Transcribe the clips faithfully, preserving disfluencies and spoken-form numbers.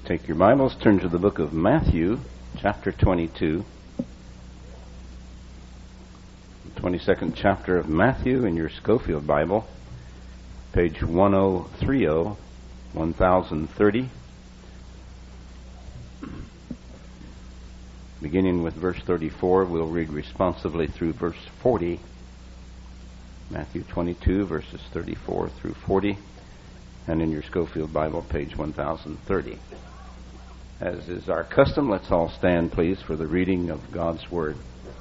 Take your Bibles, turn to the book of Matthew, chapter twenty-two. The twenty-second chapter of Matthew in your Schofield Bible, page ten thirty, ten thirty. Beginning with verse thirty-four, we'll read responsively through verse forty. Matthew twenty-two, verses thirty-four through forty. And in your Schofield Bible, page ten thirty. As is our custom, let's all stand, please, for the reading of God's Word.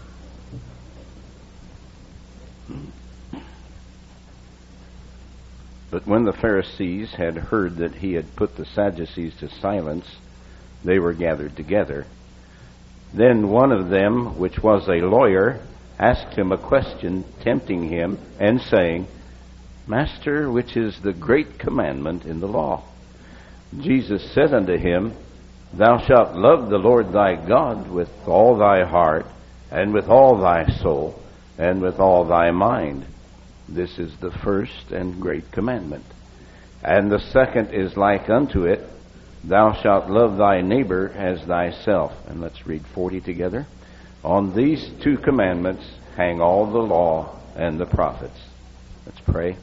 But when the Pharisees had heard that he had put the Sadducees to silence, they were gathered together. Then one of them, which was a lawyer, asked him a question, tempting him, and saying, Master, which is the great commandment in the law? Jesus said unto him, Thou shalt love the Lord thy God with all thy heart, and with all thy soul, and with all thy mind. This is the first and great commandment. And the second is like unto it, Thou shalt love thy neighbor as thyself. And let's read forty together. On these two commandments hang all the law and the prophets. Let's pray.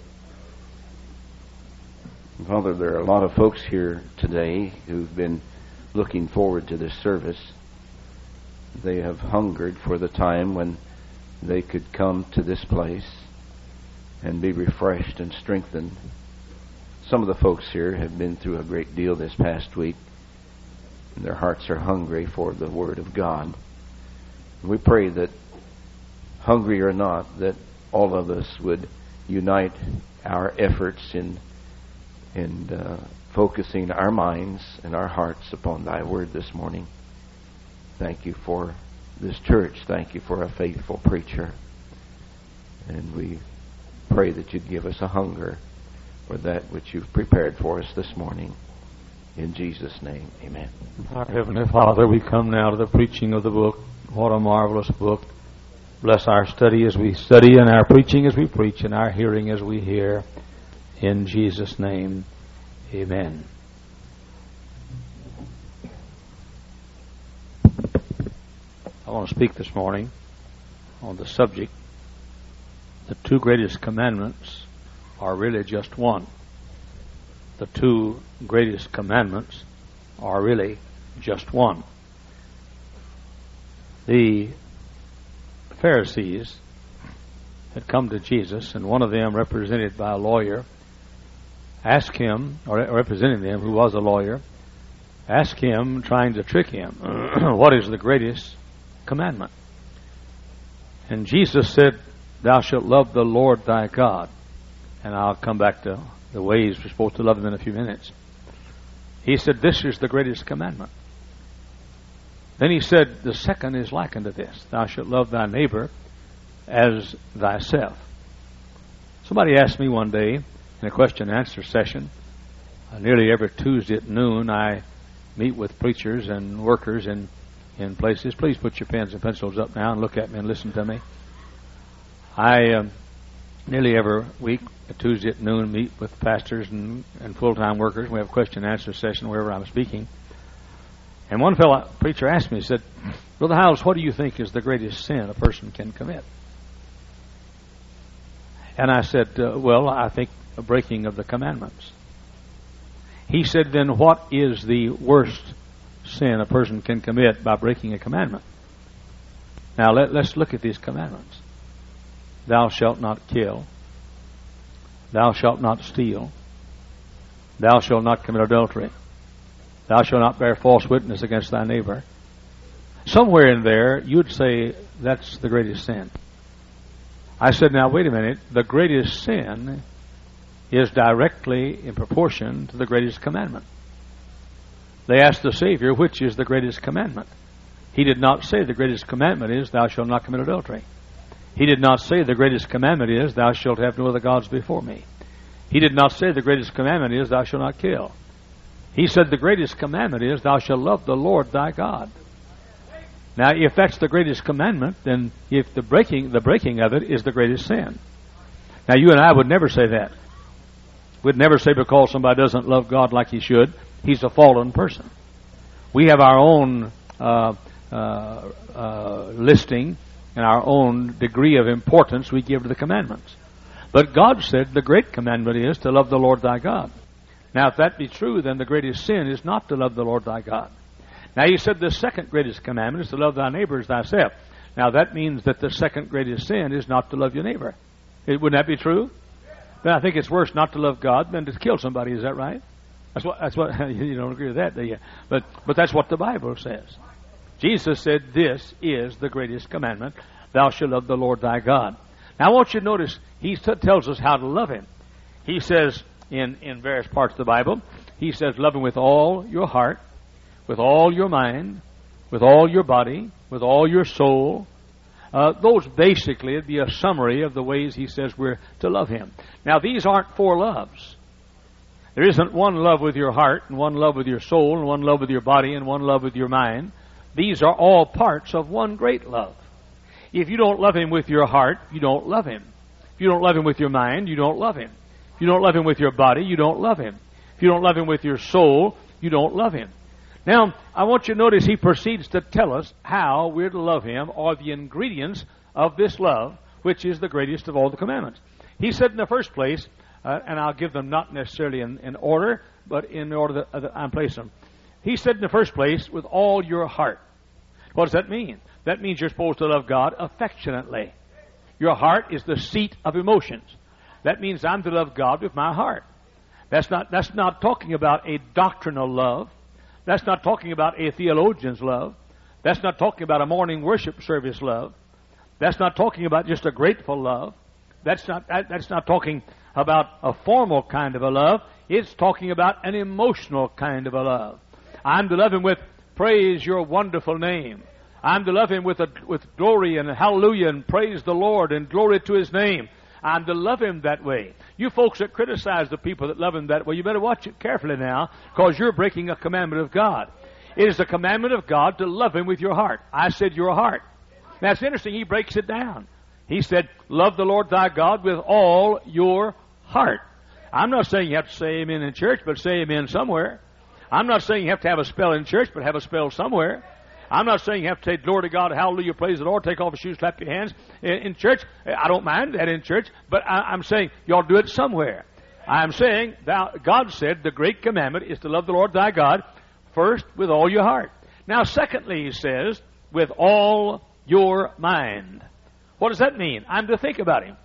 Father, there are a lot of folks here today who've been looking forward to this service. They have hungered for the time when they could come to this place and be refreshed and strengthened. Some of the folks here have been through a great deal this past week, and their hearts are hungry for the Word of God. We pray that, hungry or not, that all of us would unite our efforts in in uh, focusing our minds and our hearts upon Thy Word this morning. Thank You for this church. Thank You for a faithful preacher. And we pray that You'd give us a hunger for that which You've prepared for us this morning. In Jesus' name, amen. Our Heavenly Father, we come now to the preaching of the book. What a marvelous book. Bless our study as we study, and our preaching as we preach, and our hearing as we hear. In Jesus' name, amen. I want to speak this morning on the subject, the two greatest commandments are really just one. The two greatest commandments are really just one. The Pharisees had come to Jesus, and one of them, represented by a lawyer, asked him, or representing them, who was a lawyer, asked him, trying to trick him, what is the greatest commandment? And Jesus said, Thou shalt love the Lord thy God. And I'll come back to the ways we're supposed to love Him in a few minutes. He said, this is the greatest commandment. Then He said, the second is like unto this, Thou shalt love thy neighbor as thyself. Somebody asked me one day in a question and answer session, uh, nearly every Tuesday at noon, I meet with preachers and workers in, in places. Please put your pens and pencils up now and look at me and listen to me. I um, nearly every week, a Tuesday at noon, meet with pastors and, and full-time workers. We have a question and answer session wherever I'm speaking. And one fellow preacher asked me, he said, Brother Howells, what do you think is the greatest sin a person can commit? And I said, uh, well, I think a breaking of the commandments. He said, then what is the worst sin a person can commit by breaking a commandment? Now let, let's look at these commandments. Thou shalt not kill. Thou shalt not steal. Thou shalt not commit adultery. Thou shalt not bear false witness against thy neighbor. Somewhere in there, you'd say that's the greatest sin. I said, now wait a minute. The greatest sin is directly in proportion to the greatest commandment. They asked the Savior, which is the greatest commandment? He did not say the greatest commandment is, Thou shalt not commit adultery. He did not say the greatest commandment is, Thou shalt have no other gods before me. He did not say the greatest commandment is, Thou shalt not kill. He said the greatest commandment is, Thou shalt love the Lord thy God. Now, if that's the greatest commandment, then if the breaking the breaking of it is the greatest sin. Now, you and I would never say that. We'd never say because somebody doesn't love God like he should, he's a fallen person. We have our own uh, uh, uh, listing and our own degree of importance we give to the commandments. But God said the great commandment is to love the Lord thy God. Now, if that be true, then the greatest sin is not to love the Lord thy God. Now, He said the second greatest commandment is to love thy neighbor as thyself. Now, that means that the second greatest sin is not to love your neighbor. It, wouldn't that be true? Then I think it's worse not to love God than to kill somebody. Is that right? That's what. That's what. You don't agree with that, do you? But but that's what the Bible says. Jesus said, "This is the greatest commandment: Thou shalt love the Lord thy God." Now, I want you to notice He t- tells us how to love Him. He says in in various parts of the Bible, He says, "Love Him with all your heart, with all your mind, with all your body, with all your soul." Uh, those basically would be a summary of the ways He says we're to love Him. Now, these aren't four loves. There isn't one love with your heart, and one love with your soul, and one love with your body, and one love with your mind. These are all parts of one great love. If you don't love Him with your heart, you don't love Him. If you don't love Him with your mind, you don't love Him. If you don't love Him with your body, you don't love Him. If you don't love Him with your soul, you don't love Him. Now, I want you to notice He proceeds to tell us how we're to love Him, or the ingredients of this love, which is the greatest of all the commandments. He said in the first place, uh, and I'll give them not necessarily in, in order, but in the order that, uh, that I'm placing them. He said in the first place, with all your heart. What does that mean? That means you're supposed to love God affectionately. Your heart is the seat of emotions. That means I'm to love God with my heart. That's not, that's not talking about a doctrinal love. That's not talking about a theologian's love. That's not talking about a morning worship service love. That's not talking about just a grateful love. That's not, that, that's not talking about a formal kind of a love. It's talking about an emotional kind of a love. I'm to love Him with praise your wonderful name. I'm to love Him with, a, with glory and hallelujah and praise the Lord and glory to His name. I'm to love Him that way. You folks that criticize the people that love Him that way, you better watch it carefully now, because you're breaking a commandment of God. It is a commandment of God to love Him with your heart. I said your heart. Now, it's interesting, He breaks it down. He said, love the Lord thy God with all your heart. I'm not saying you have to say amen in church, but say amen somewhere. I'm not saying you have to have a spell in church, but have a spell somewhere. I'm not saying you have to say glory to God, hallelujah, praise the Lord, take off your shoes, clap your hands in, in church. I don't mind that in church, but I, I'm saying you ought to do it somewhere. I'm saying thou, God said the great commandment is to love the Lord thy God first with all your heart. Now, secondly, He says, with all your mind. What does that mean? I'm to think about Him.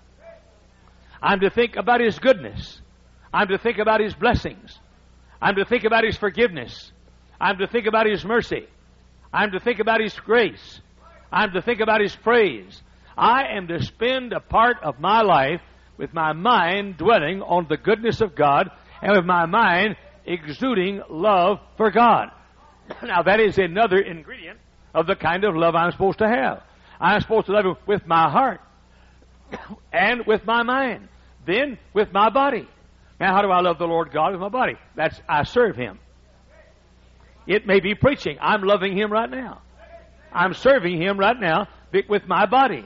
I'm to think about His goodness. I'm to think about His blessings. I'm to think about His forgiveness. I'm to think about His mercy. I'm to think about His grace. I'm to think about His praise. I am to spend a part of my life with my mind dwelling on the goodness of God and with my mind exuding love for God. Now, that is another ingredient of the kind of love I'm supposed to have. I'm supposed to love Him with my heart and with my mind, then with my body. Now, how do I love the Lord God with my body? That's I serve Him. It may be preaching. I'm loving Him right now. I'm serving Him right now with my body.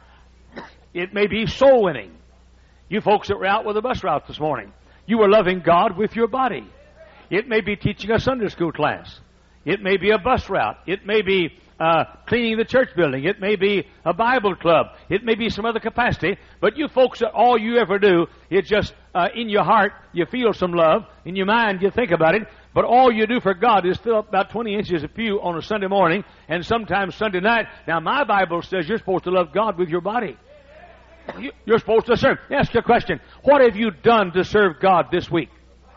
It may be soul winning. You folks that were out with a bus route this morning, you were loving God with your body. It may be teaching a Sunday school class. It may be a bus route. It may be uh, cleaning the church building. It may be a Bible club. It may be some other capacity. But you folks, that all you ever do is just uh, in your heart you feel some love. In your mind you think about it. But all you do for God is fill up about twenty inches of pew on a Sunday morning and sometimes Sunday night. Now, my Bible says you're supposed to love God with your body. You're supposed to serve. Let me ask you a question. What have you done to serve God this week?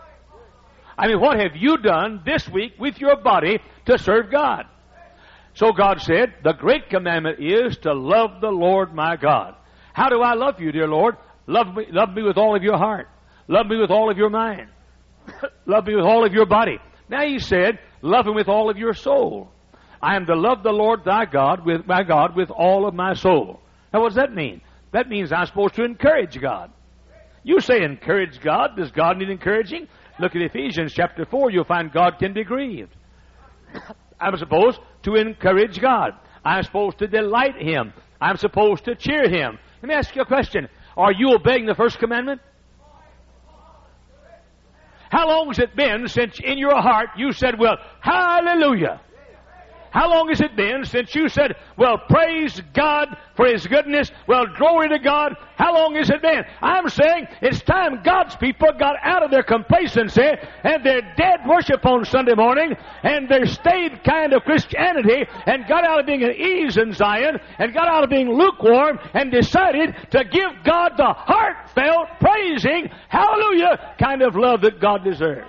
I mean, what have you done this week with your body to serve God? So God said, the great commandment is to love the Lord my God. How do I love you, dear Lord? Love me, love me with all of your heart. Love me with all of your mind. Love me with all of your body. Now He said, love Him with all of your soul. I am to love the Lord thy God with my God with all of my soul. Now, what does that mean? That means I'm supposed to encourage God. You say encourage God. Does God need encouraging? Look at Ephesians chapter four. You'll find God can be grieved. I'm supposed to encourage God. I'm supposed to delight Him. I'm supposed to cheer Him. Let me ask you a question. Are you obeying the first commandment? How long has it been since in your heart you said, well, hallelujah? How long has it been since you said, well, praise God for His goodness, well, glory to God? How long has it been? I'm saying it's time God's people got out of their complacency and their dead worship on Sunday morning and their staid kind of Christianity and got out of being at ease in Zion and got out of being lukewarm and decided to give God the heartfelt, praising, hallelujah, kind of love that God deserves.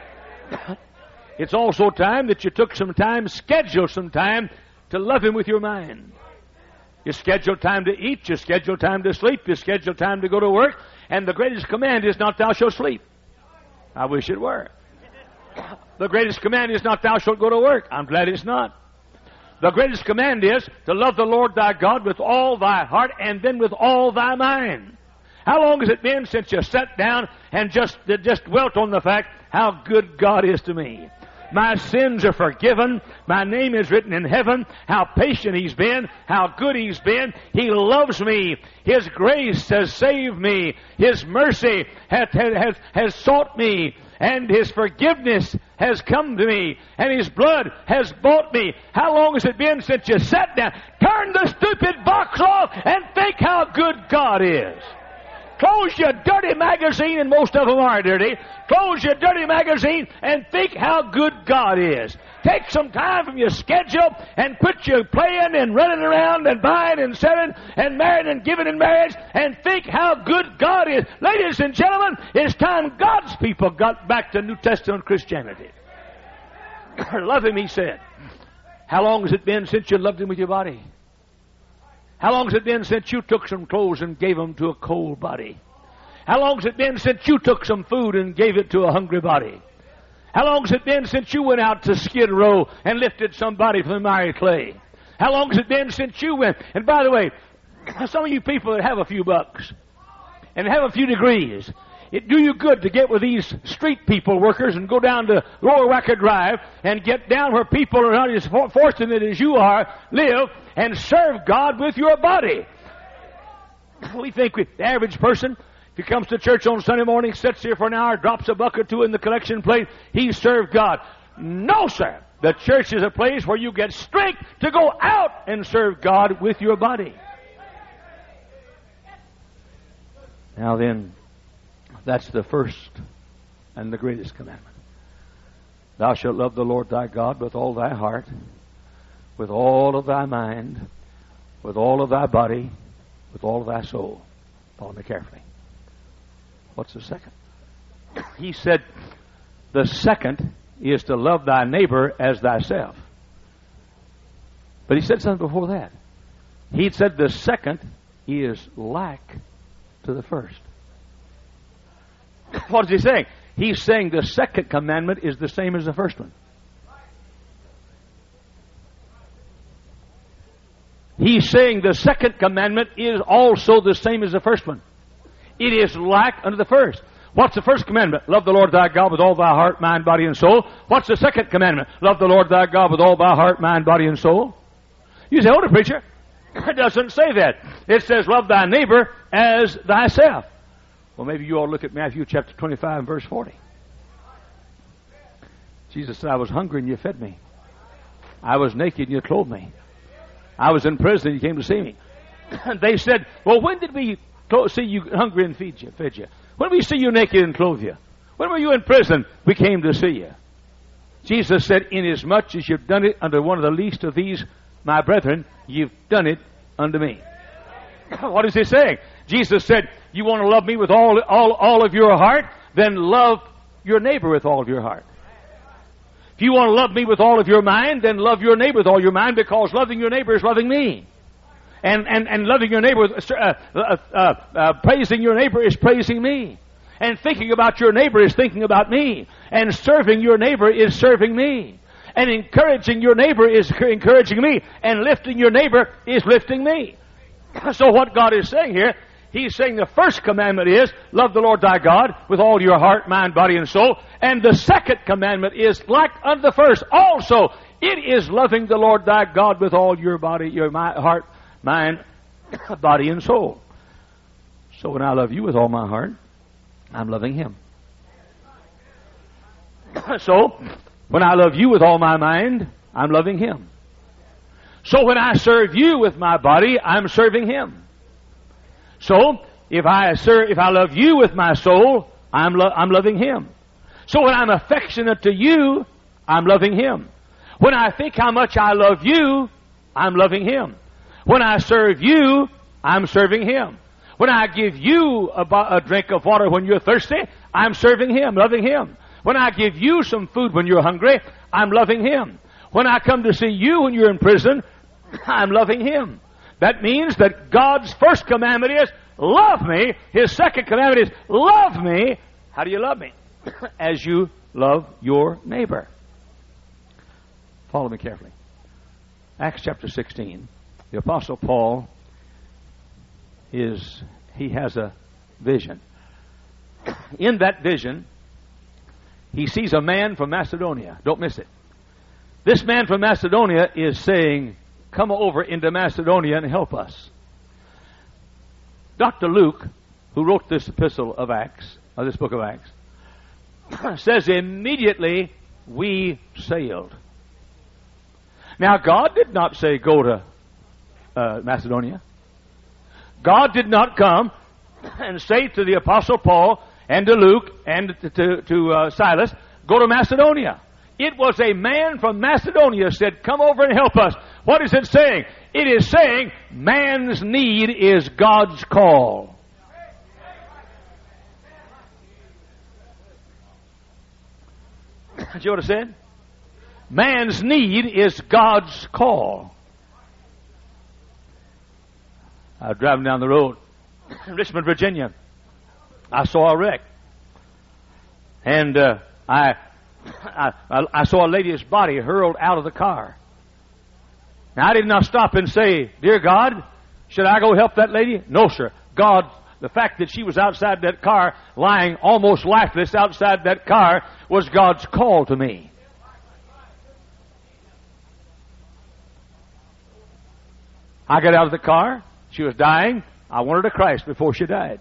It's also time that you took some time, scheduled some time to love Him with your mind. You schedule time to eat, you schedule time to sleep, you schedule time to go to work, and the greatest command is not thou shalt sleep. I wish it were. The greatest command is not thou shalt go to work. I'm glad it's not. The greatest command is to love the Lord thy God with all thy heart and then with all thy mind. How long has it been since you sat down and just, just dwelt on the fact how good God is to me? My sins are forgiven. My name is written in heaven. How patient He's been. How good He's been. He loves me. His grace has saved me. His mercy hath, has, has sought me. And His forgiveness has come to me. And His blood has bought me. How long has it been since you sat down? Turn the stupid box off and think how good God is. Close your dirty magazine, and most of them are dirty. Close your dirty magazine and think how good God is. Take some time from your schedule and quit your playing and running around and buying and selling and marrying and giving in marriage and think how good God is. Ladies and gentlemen, it's time God's people got back to New Testament Christianity. Love Him, He said. How long has it been since you loved Him with your body? How long has it been since you took some clothes and gave them to a cold body? How long has it been since you took some food and gave it to a hungry body? How long has it been since you went out to Skid Row and lifted somebody from the miry clay? How long has it been since you went? And by the way, some of you people that have a few bucks and have a few degrees, it do you good to get with these street people workers and go down to Lower Wacker Drive and get down where people are not as fortunate as you are, live, and serve God with your body. We think we, the average person, if he comes to church on Sunday morning, sits here for an hour, drops a buck or two in the collection plate, he served God. No, sir. The church is a place where you get strength to go out and serve God with your body. Now then, that's the first and the greatest commandment. Thou shalt love the Lord thy God with all thy heart, with all of thy mind, with all of thy body, with all of thy soul. Follow me carefully. What's the second? He said, the second is to love thy neighbor as thyself. But he said something before that. He said the second is like to the first. What is he saying? He's saying the second commandment is the same as the first one. He's saying the second commandment is also the same as the first one. It is like unto the first. What's the first commandment? Love the Lord thy God with all thy heart, mind, body, and soul. What's the second commandment? Love the Lord thy God with all thy heart, mind, body, and soul. You say, hold it, preacher. It doesn't say that. It says, love thy neighbor as thyself. Well, maybe you all look at Matthew chapter twenty-five and verse forty. Jesus said, I was hungry and you fed me. I was naked and you clothed me. I was in prison and you came to see me. And they said, well, when did we see you hungry and feed you, fed you? When did we see you naked and clothe you? When were you in prison? We came to see you. Jesus said, inasmuch as you've done it unto one of the least of these, my brethren, you've done it unto me. What is he saying? Jesus said, you want to love me with all, all, all of your heart? Then love your neighbor with all of your heart. If you want to love me with all of your mind, then love your neighbor with all your mind, because loving your neighbor is loving me. And, and, and loving your neighbor, uh, uh, uh, uh, praising your neighbor is praising me. And thinking about your neighbor is thinking about me. And serving your neighbor is serving me. And encouraging your neighbor is encouraging me. And lifting your neighbor is lifting me. So what God is saying here, He's saying the first commandment is, love the Lord thy God with all your heart, mind, body, and soul. And the second commandment is like unto the first. Also, it is loving the Lord thy God with all your body, your heart, mind, body, and soul. So when I love you with all my heart, I'm loving Him. So, when I love you with all my mind, I'm loving Him. So when I serve you with my body, I'm serving Him. So, if I serve, if I love you with my soul, I'm, lo- I'm loving Him. So when I'm affectionate to you, I'm loving Him. When I think how much I love you, I'm loving Him. When I serve you, I'm serving Him. When I give you a, a drink of water when you're thirsty, I'm serving Him, loving Him. When I give you some food when you're hungry, I'm loving Him. When I come to see you when you're in prison, I'm loving Him. That means that God's first commandment is, love me. His second commandment is, love me. How do you love me? As you love your neighbor. Follow me carefully. Acts chapter sixteen. The Apostle Paul is, he has a vision. In that vision, he sees a man from Macedonia. Don't miss it. This man from Macedonia is saying, come over into Macedonia and help us. Doctor Luke, who wrote this epistle of Acts, or this book of Acts, says immediately we sailed. Now, God did not say go to uh, Macedonia. God did not come and say to the Apostle Paul and to Luke and to, to, to uh, Silas, go to Macedonia. It was a man from Macedonia said, come over and help us. What is it saying? It is saying man's need is God's call. See what it said? Man's need is God's call. I was driving down the road in Richmond, Virginia. I saw a wreck. And uh, I, I I saw a lady's body hurled out of the car. Now, I did not stop and say, dear God, should I go help that lady? No, sir. God, the fact that she was outside that car, lying almost lifeless outside that car, was God's call to me. I got out of the car. She was dying. I wanted to Christ before she died.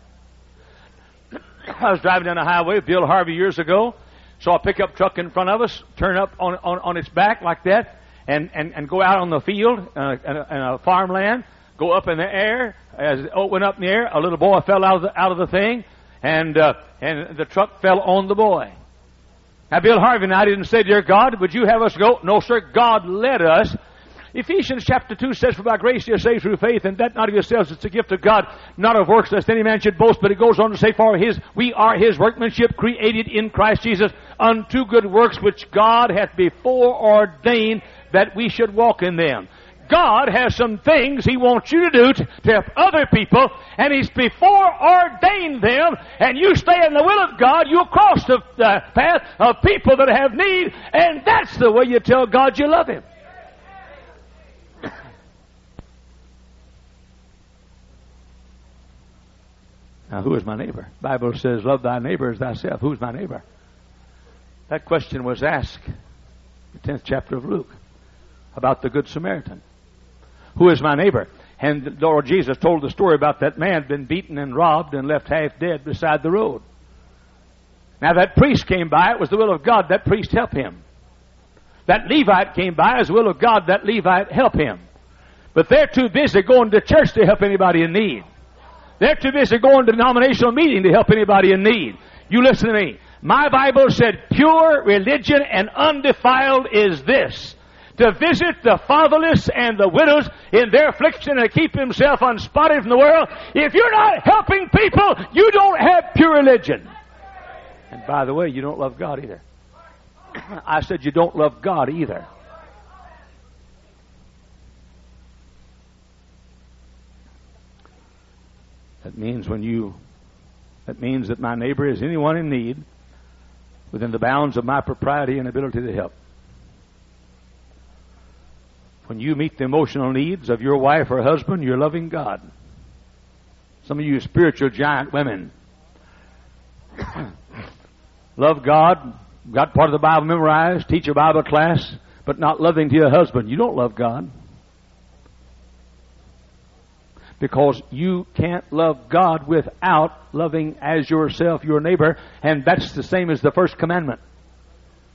I was driving down the highway with Bill Harvey years ago. Saw a pickup truck in front of us, turn up on on, on its back like that, and, and, and go out on the field uh, and, a, and a farmland, go up in the air. As it went up in the air, a little boy fell out of the, out of the thing, and uh, and the truck fell on the boy. Now, Bill Harvey and I didn't say, dear God, would you have us go? No, sir. God led us. Ephesians chapter two says, for by grace you are saved through faith, and that not of yourselves, it's a gift of God, not of works, lest any man should boast. But it goes on to say, for his, we are His workmanship, created in Christ Jesus, unto good works, which God hath before ordained that we should walk in them. God has some things He wants you to do to, to help other people, and He's before ordained them, and you stay in the will of God, you'll cross the uh, path of people that have need, and that's the way you tell God you love Him. Now, who is my neighbor? The Bible says, love thy neighbor as thyself. Who's my neighbor? That question was asked in the tenth chapter of Luke about the Good Samaritan. Who is my neighbor? And the Lord Jesus told the story about that man been beaten and robbed and left half dead beside the road. Now, that priest came by. It was the will of God. That priest helped him. That Levite came by. It was the will of God. That Levite helped him. But they're too busy going to church to help anybody in need. They're too busy going to a denominational meeting to help anybody in need. You listen to me. My Bible said pure religion and undefiled is this: to visit the fatherless and the widows in their affliction and keep himself unspotted from the world. If you're not helping people, you don't have pure religion. And by the way, you don't love God either. I said you don't love God either. That means when you, that means that my neighbor is anyone in need within the bounds of my propriety and ability to help. When you meet the emotional needs of your wife or husband, you're loving God. Some of you spiritual giant women love God, got part of the Bible memorized, teach a Bible class, but not loving to your husband. You don't love God. Because you can't love God without loving as yourself your neighbor, and that's the same as the first commandment.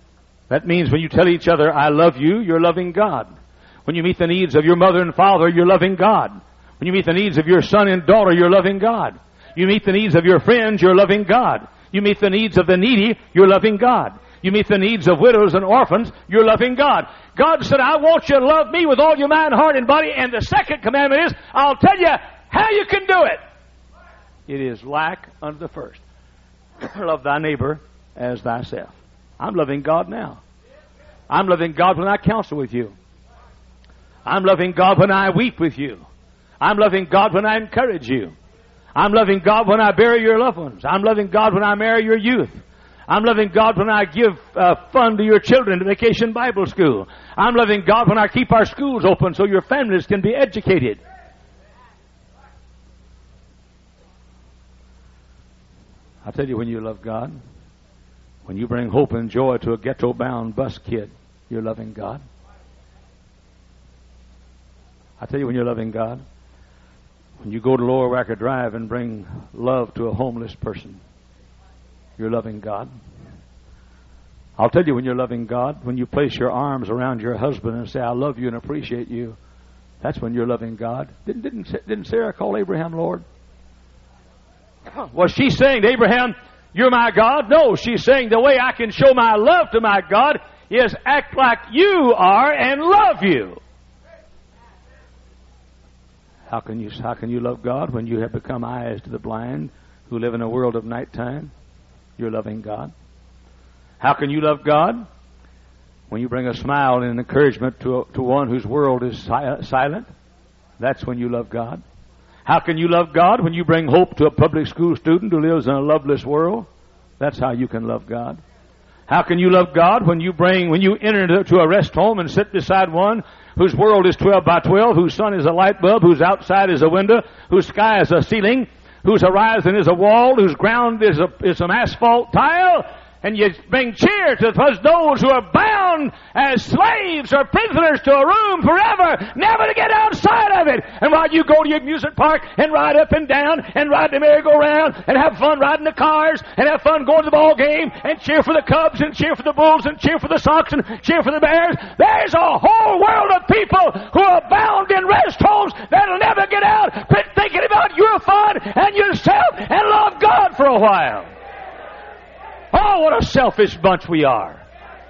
That means when you tell each other, I love you, you're loving God. When you meet the needs of your mother and father, you're loving God. When you meet the needs of your son and daughter, you're loving God. You meet the needs of your friends, you're loving God. You meet the needs of the needy, you're loving God. You meet the needs of widows and orphans, you're loving God. God said, I want you to love me with all your mind, heart, and body. And the second commandment is, I'll tell you how you can do it. It is like unto the first. Love thy neighbor as thyself. I'm loving God now. I'm loving God when I counsel with you. I'm loving God when I weep with you. I'm loving God when I encourage you. I'm loving God when I bury your loved ones. I'm loving God when I marry your youth. I'm loving God when I give uh, fund to your children to Vacation Bible School. I'm loving God when I keep our schools open so your families can be educated. I'll tell you when you love God, when you bring hope and joy to a ghetto-bound bus kid, you're loving God. I'll tell you when you're loving God, when you go to Lower Wacker Drive and bring love to a homeless person, you're loving God. I'll tell you when you're loving God, when you place your arms around your husband and say, I love you and appreciate you, that's when you're loving God. Didn't, didn't, didn't Sarah call Abraham Lord? Was she saying to Abraham, you're my God? No, she's saying the way I can show my love to my God is act like you are and love you. How can you, how can you love God when you have become eyes to the blind who live in a world of nighttime? You're loving God. How can you love God when you bring a smile and encouragement to, a, to one whose world is si- silent? That's when you love God. How can you love God when you bring hope to a public school student who lives in a loveless world? That's how you can love God. How can you love God when you bring, when you enter into a rest home and sit beside one whose world is twelve by twelve, whose sun is a light bulb, whose outside is a window, whose sky is a ceiling, whose horizon is a wall, whose ground is a, is some asphalt tile, and you bring cheer to those who are bound as slaves or prisoners to a room forever, never to get outside of it. And while you go to your music park and ride up and down and ride the merry-go-round and have fun riding the cars and have fun going to the ball game and cheer for the Cubs and cheer for the Bulls and cheer for the Sox and cheer for the Bears, there's a whole world of people who are bound in rest homes that'll never get out. Quit thinking about your fun and yourself and love God for a while. Oh, what a selfish bunch we are.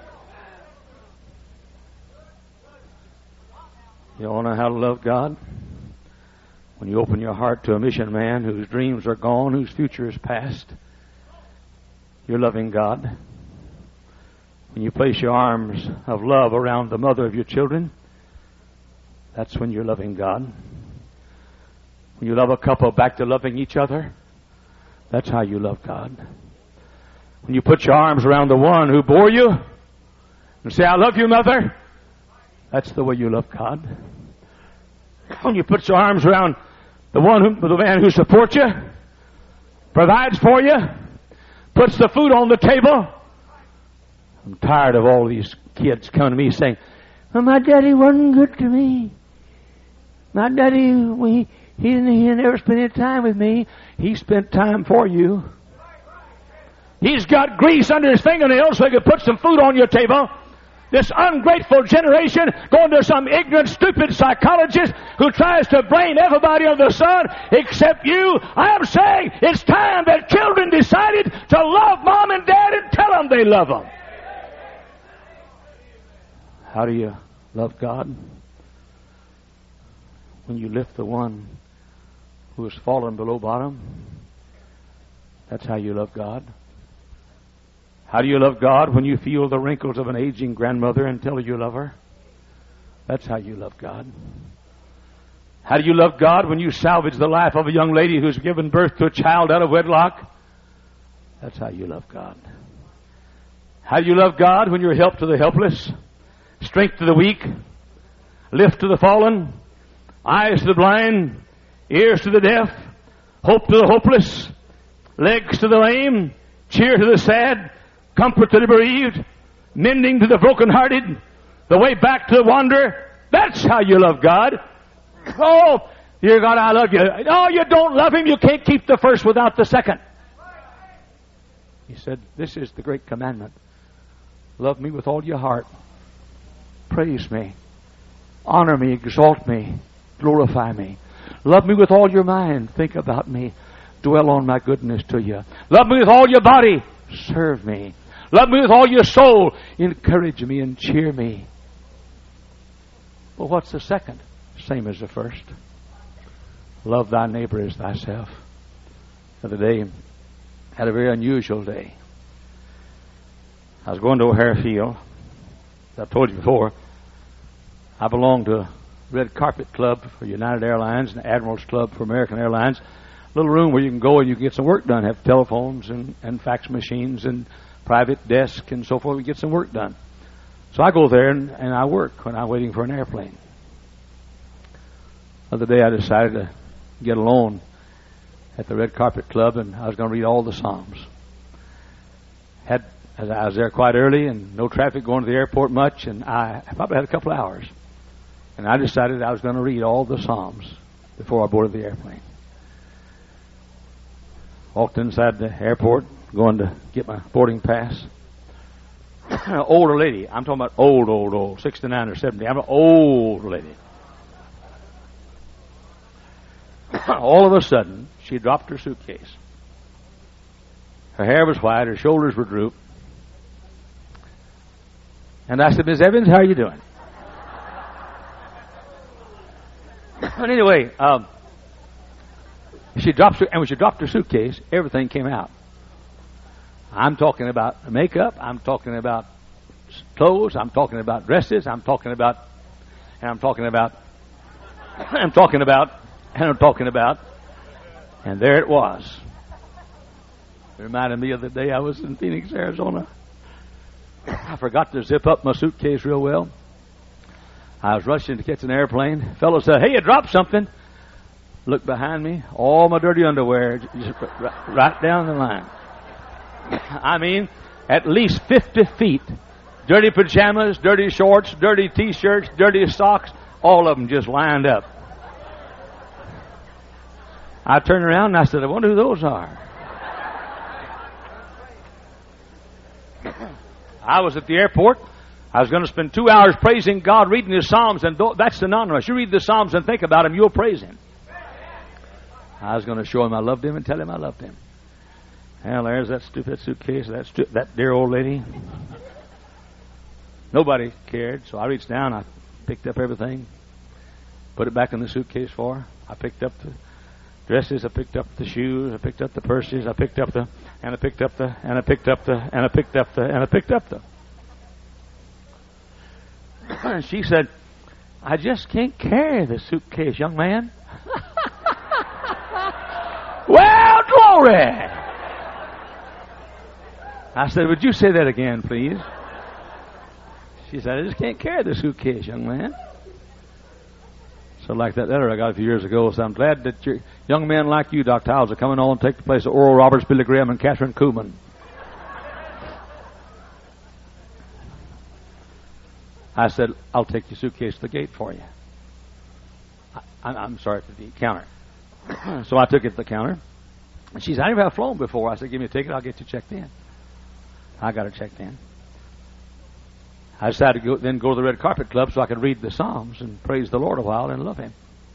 You want to know how to love God? When you open your heart to a mission man whose dreams are gone, whose future is past, you're loving God. When you place your arms of love around the mother of your children, that's when you're loving God. When you love a couple back to loving each other, that's how you love God. When you put your arms around the one who bore you and say, I love you, mother, that's the way you love God. When you put your arms around the one who, the man who supports you, provides for you, puts the food on the table. I'm tired of all these kids coming to me saying, well, my daddy wasn't good to me. My daddy, we, he, he never spent any time with me. He spent time for you. He's got grease under his fingernails so he could put some food on your table. This ungrateful generation going to some ignorant, stupid psychologist who tries to brain everybody under the sun except you. I'm saying it's time that children decided to love mom and dad and tell them they love them. How do you love God? When you lift the one who has fallen below bottom. That's how you love God. How do you love God? When you feel the wrinkles of an aging grandmother and tell her you love her. That's how you love God. How do you love God? When you salvage the life of a young lady who's given birth to a child out of wedlock. That's how you love God. How do you love God? When you're help to the helpless, strength to the weak, lift to the fallen, eyes to the blind, ears to the deaf, hope to the hopeless, legs to the lame, cheer to the sad, comfort to the bereaved, mending to the brokenhearted, the way back to the wanderer. That's how you love God. Oh, dear God, I love you. Oh, you don't love Him. You can't keep the first without the second. He said, this is the great commandment. Love me with all your heart. Praise me. Honor me. Exalt me. Glorify me. Love me with all your mind. Think about me. Dwell on my goodness to you. Love me with all your body. Serve me. Love me with all your soul. Encourage me and cheer me. Well, what's the second? Same as the first. Love thy neighbor as thyself. The other day, had a very unusual day. I was going to O'Hare Field. As I've told you before, I belong to a Red Carpet Club for United Airlines and Admirals Club for American Airlines. A little room where you can go and you can get some work done. Have telephones and, and fax machines and private desk and so forth. We get some work done. So I go there and, and I work when I'm waiting for an airplane. The other day I decided to get alone at the Red Carpet Club, and I was going to read all the Psalms. Had as I was there quite early and no traffic going to the airport much, and I probably had a couple of hours. And I decided I was going to read all the Psalms before I boarded the airplane. Walked inside the airport, going to get my boarding pass. An older lady. I'm talking about old, old, old, sixty-nine or seventy. I'm an old lady. All of a sudden, she dropped her suitcase. Her hair was white, her shoulders were drooped. And I said, Miss Evans, how are you doing? But anyway, um, she dropped, and when she dropped her suitcase, everything came out. I'm talking about makeup. I'm talking about clothes. I'm talking about dresses. I'm talking about, and I'm talking about, I'm talking about, and I'm talking about, and there it was. It reminded me of the day I was in Phoenix, Arizona. I forgot to zip up my suitcase real well. I was rushing to catch an airplane. Fellow said, "Hey, you dropped something." Looked behind me, all my dirty underwear, just right down the line. I mean, at least fifty feet. Dirty pajamas, dirty shorts, dirty T-shirts, dirty socks, all of them just lined up. I turned around and I said, I wonder who those are. I was at the airport. I was going to spend two hours praising God, reading His Psalms, and that's synonymous. You read the Psalms and think about Him, you'll praise Him. I was going to show Him I loved Him and tell Him I loved Him. Well, there's that stupid suitcase, that stu- that dear old lady. Nobody cared, so I reached down, I picked up everything, put it back in the suitcase for her. I picked up the dresses, I picked up the shoes, I picked up the purses, I picked up the, and I picked up the, and I picked up the, and I picked up the, and I picked up the. And she said, I just can't carry the suitcase, young man. Well, glory! I said, would you say that again, please? She said, I just can't carry the suitcase, young man. So like that letter I got a few years ago, so I'm glad that your young men like you, Doctor Howells, are coming on and take the place of Oral Roberts, Billy Graham, and Catherine Kuhlman. I said, I'll take your suitcase to the gate for you. I, I'm sorry, to the counter. So I took it to the counter. And she said, I never have flown before. I said, give me a ticket, I'll get you checked in. I got her checked in. I decided to go, then go to the Red Carpet Club so I could read the Psalms and praise the Lord a while and love Him.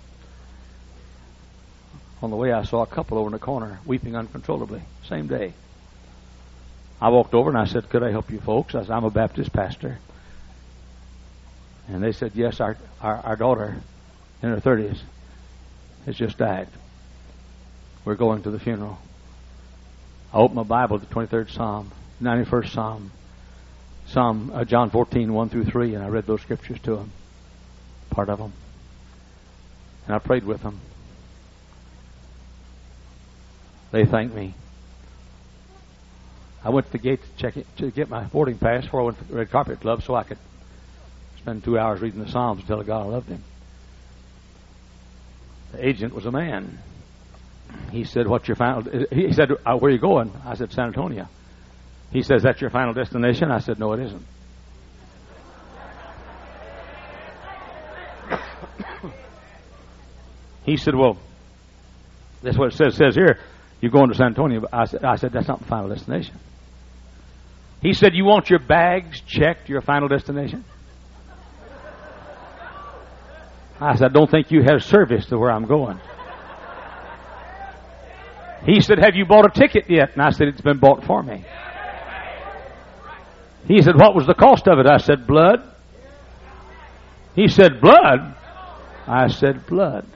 On the way, I saw a couple over in the corner weeping uncontrollably. Same day. I walked over and I said, could I help you folks? I said, I'm a Baptist pastor. And they said, yes, our, our, our daughter in her thirties has just died. We're going to the funeral. I opened my Bible to the twenty-third Psalm, ninety-first Psalm, Psalm uh, John fourteen, one through three, and I read those scriptures to them, part of them. And I prayed with them. They thanked me. I went to the gate to check it, to get my boarding pass before I went to the Red Carpet Club so I could spend two hours reading the Psalms and tell God I loved Him. The agent was a man. He said, what's your final... He said, uh, where are you going? I said, San Antonio. He says, that's your final destination? I said, no, it isn't. He said, well, that's what it says, says here. You're going to San Antonio. I said, I said, that's not the final destination. He said, you want your bags checked, your final destination? I said, I don't think you have service to where I'm going. He said, have you bought a ticket yet? And I said, it's been bought for me. He said, what was the cost of it? I said, blood. He said, blood? I said, blood.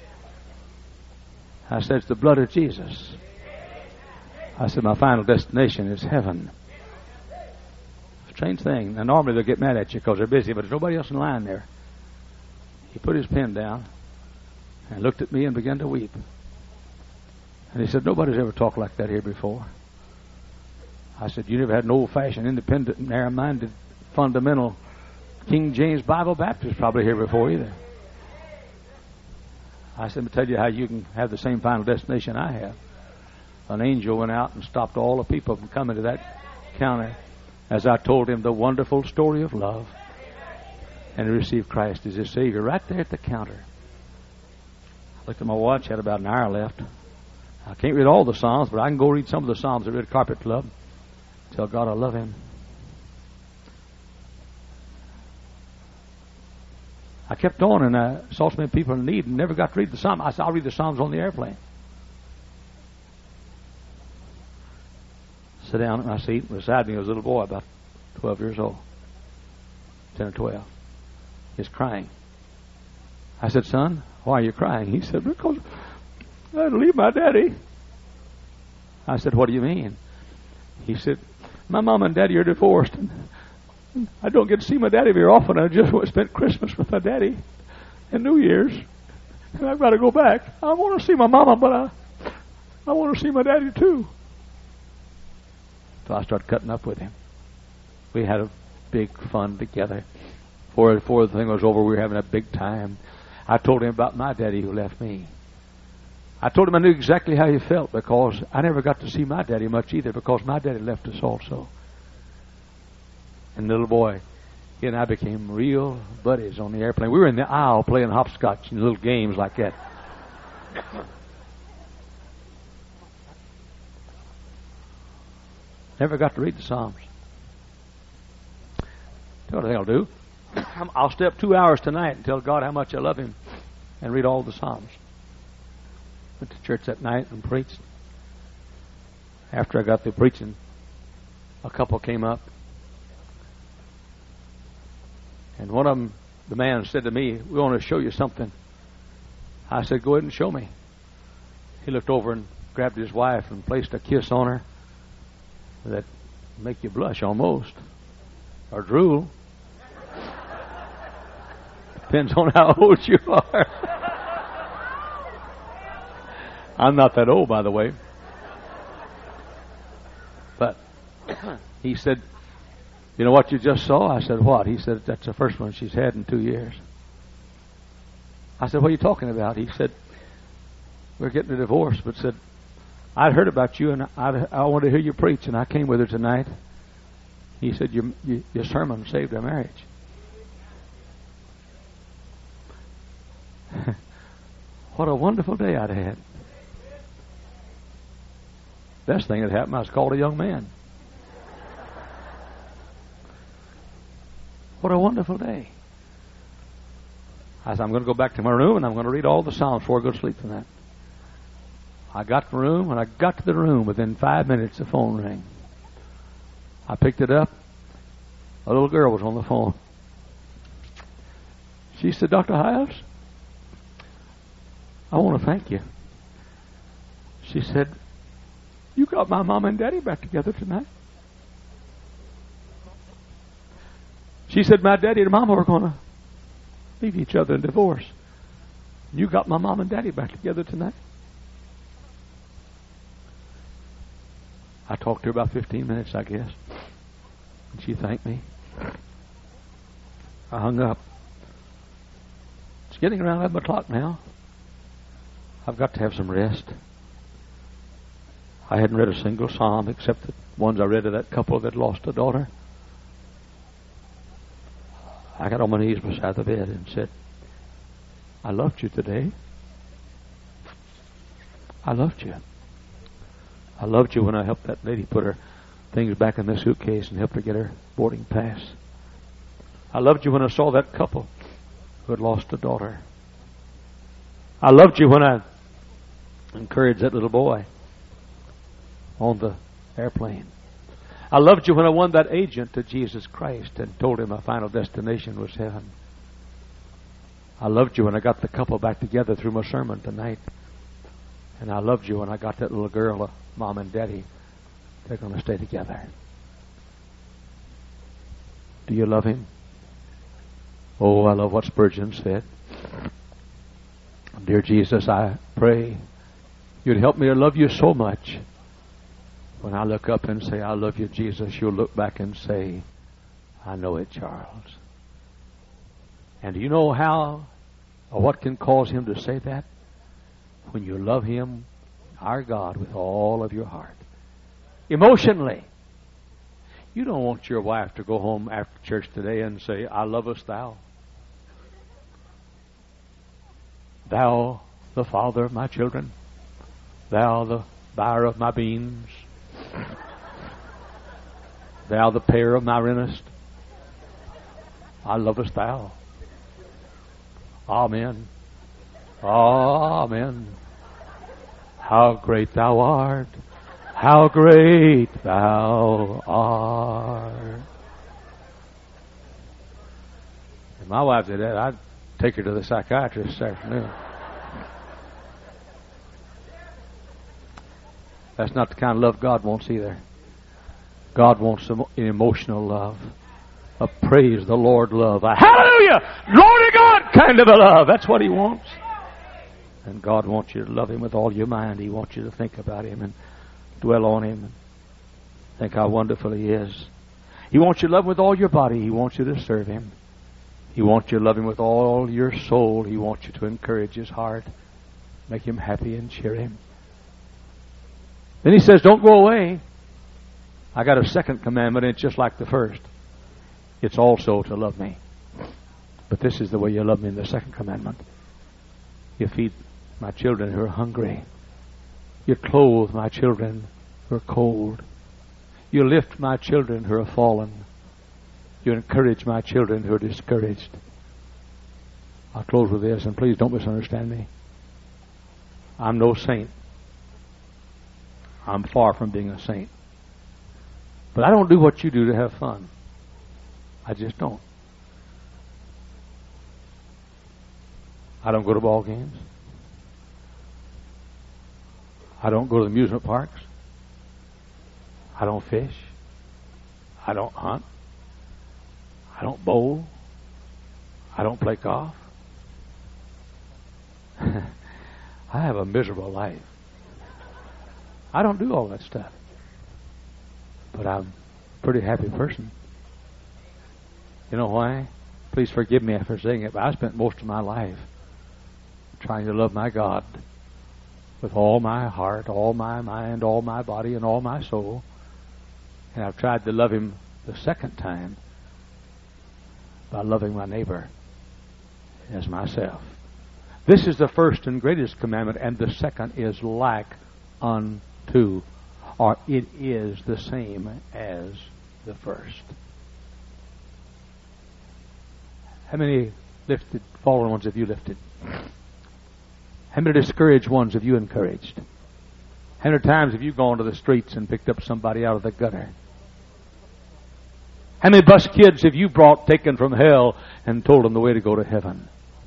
I said, it's the blood of Jesus. I said, my final destination is heaven. Strange thing. Now, normally they'll get mad at you because they're busy, but there's nobody else in line there. He put his pen down and looked at me and began to weep. And he said, nobody's ever talked like that here before. I said, you never had an old-fashioned, independent, narrow-minded, fundamental King James Bible Baptist probably here before either. I said, let me tell you how you can have the same final destination I have. An angel went out and stopped all the people from coming to that counter as I told him the wonderful story of love. And he received Christ as his Savior right there at the counter. I looked at my watch, had about an hour left. I can't read all the Psalms, but I can go read some of the Psalms at Red Carpet Club. Tell God I love Him. I kept on, and I saw so many people in need and never got to read the Psalm. I said, I'll read the Psalms on the airplane. Sit down at my seat. Beside me was a little boy about twelve years old. ten or twelve. He's crying. I said, son, why are you crying? He said, because I had to leave my daddy. I said, what do you mean? He said, my mom and daddy are divorced, and I don't get to see my daddy very often. I just spent Christmas with my daddy and New Year's, and I've got to go back. I want to see my mama, but I, I want to see my daddy too. So I started cutting up with him. We had a big fun together. Before, before the thing was over, we were having a big time. I told him about my daddy who left me. I told him I knew exactly how he felt because I never got to see my daddy much either because my daddy left us also. And the little boy, he and I became real buddies on the airplane. We were in the aisle playing hopscotch and little games like that. Never got to read the Psalms. Tell what I think I'll do. I'll stay up two hours tonight and tell God how much I love Him and read all the Psalms. Went to church that night and preached. After I got through preaching, a couple came up. And one of them, the man said to me, we want to show you something. I said, go ahead and show me. He looked over and grabbed his wife and placed a kiss on her that make you blush almost. Or drool. Depends on how old you are. I'm not that old, by the way. But he said, you know what you just saw? I said, what? He said, that's the first one she's had in two years. I said, what are you talking about? He said, we're getting a divorce, but said, I'd heard about you and I'd, I wanted to hear you preach, and I came with her tonight. He said, your, your, your sermon saved our marriage. What a wonderful day I'd had. Best thing that happened, I was called a young man. What a wonderful day. I said, I'm going to go back to my room and I'm going to read all the Psalms before I go to sleep tonight. I got to the room. When I got to the room, within five minutes, the phone rang. I picked it up. A little girl was on the phone. She said, Doctor Hiles, I want to thank you. She said, you got my mom and daddy back together tonight. She said, my daddy and mama were going to leave each other and divorce. You got my mom and daddy back together tonight. I talked to her about fifteen minutes, I guess. And she thanked me. I hung up. It's getting around eleven o'clock now. I've got to have some rest. I hadn't read a single psalm except the ones I read to that couple that lost a daughter. I got on my knees beside the bed and said, I loved you today. I loved you. I loved you when I helped that lady put her things back in the suitcase and helped her get her boarding pass. I loved you when I saw that couple who had lost a daughter. I loved you when I encouraged that little boy on the airplane. I loved you when I won that agent to Jesus Christ and told him my final destination was heaven. I loved you when I got the couple back together through my sermon tonight. And I loved you when I got that little girl, uh, Mom and Daddy, they're going to stay together. Do you love him? Oh, I love what Spurgeon said. Dear Jesus, I pray you'd help me to love you so much. When I look up and say, I love you, Jesus, you'll look back and say, I know it, Charles. And do you know how or what can cause him to say that? When you love him, our God, with all of your heart. Emotionally. You don't want your wife to go home after church today and say, I lovest thou. Thou, the father of my children. Thou, the buyer of my beans. Thou, the payer of my rentest. I lovest thou. Amen. Amen. How great thou art. How great thou art. If my wife did that, I'd take her to the psychiatrist this afternoon. That's not the kind of love God wants either. God wants an emotional love. A praise the Lord love. A hallelujah! Glory to God kind of a love. That's what he wants. And God wants you to love him with all your mind. He wants you to think about him and dwell on him and think how wonderful he is. He wants you to love him with all your body. He wants you to serve him. He wants you to love him with all your soul. He wants you to encourage his heart. Make him happy and cheer him. Then he says, don't go away. I got a second commandment, and it's just like the first. It's also to love me. But this is the way you love me in the second commandment. You feed my children who are hungry. You clothe my children who are cold. You lift my children who are fallen. You encourage my children who are discouraged. I'll close with this, and please don't misunderstand me. I'm no saint. I'm far from being a saint. But I don't do what you do to have fun. I just don't. I don't go to ball games. I don't go to the amusement parks. I don't fish. I don't hunt. I don't bowl. I don't play golf. I have a miserable life. I don't do all that stuff. But I'm a pretty happy person. You know why? Please forgive me for saying it, but I spent most of my life trying to love my God with all my heart, all my mind, all my body, and all my soul. And I've tried to love him the second time by loving my neighbor as myself. This is the first and greatest commandment, and the second is like unto, or it is the same as the first. How many lifted, fallen ones have you lifted? How many discouraged ones have you encouraged? How many times have you gone to the streets and picked up somebody out of the gutter? How many bus kids have you brought, taken from hell, and told them the way to go to heaven?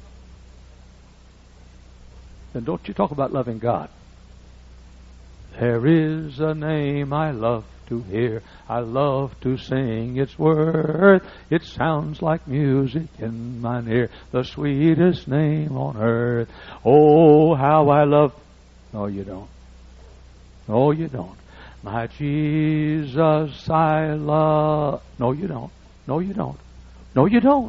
Then don't you talk about loving God. There is a name I love to hear. I love to sing its worth. It sounds like music in mine ear. The sweetest name on earth. Oh, how I love... No, you don't. No, you don't. My Jesus, I love... No, you don't. No, you don't. No, you don't.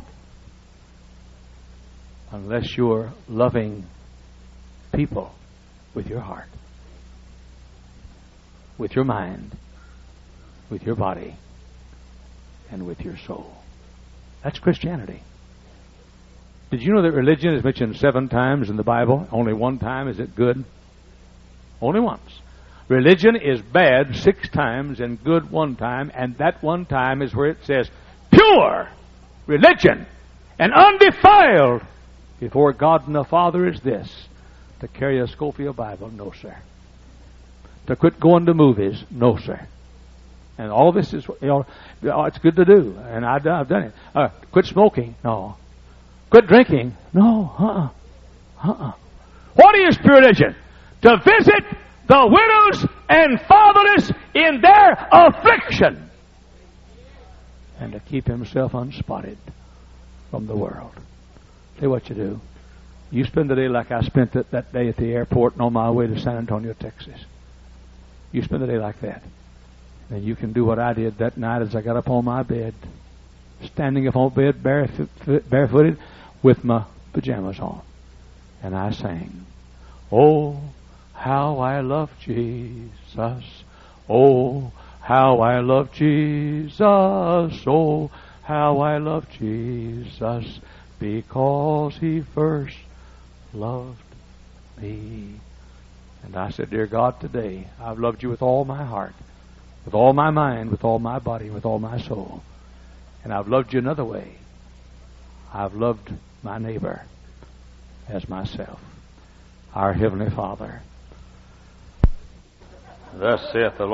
Unless you're loving people with your heart, with your mind, with your body, and with your soul. That's Christianity. Did you know that religion is mentioned seven times in the Bible? Only one time is it good? Only once. Religion is bad six times and good one time, and that one time is where it says, pure religion and undefiled before God and the Father is this: to carry a Scofield Bible. No, sir. To quit going to movies. No, sir. And all this is, you know, it's good to do, and I've done, I've done it. Uh, quit smoking. No. Quit drinking. No. Uh-uh. Uh-uh. What is pure religion? To visit the widows and fatherless in their affliction, and to keep himself unspotted from the world. See what you do. You spend the day like I spent it that day at the airport and on my way to San Antonio, Texas. You spend the day like that. And you can do what I did that night as I got up on my bed, standing up on bed barefoot, barefooted with my pajamas on. And I sang, "Oh, how I love Jesus. Oh, how I love Jesus. Oh, how I love Jesus, because he first loved me." And I said, "Dear God, today I've loved you with all my heart, with all my mind, with all my body, with all my soul. And I've loved you another way. I've loved my neighbor as myself." Our Heavenly Father, thus saith the Lord.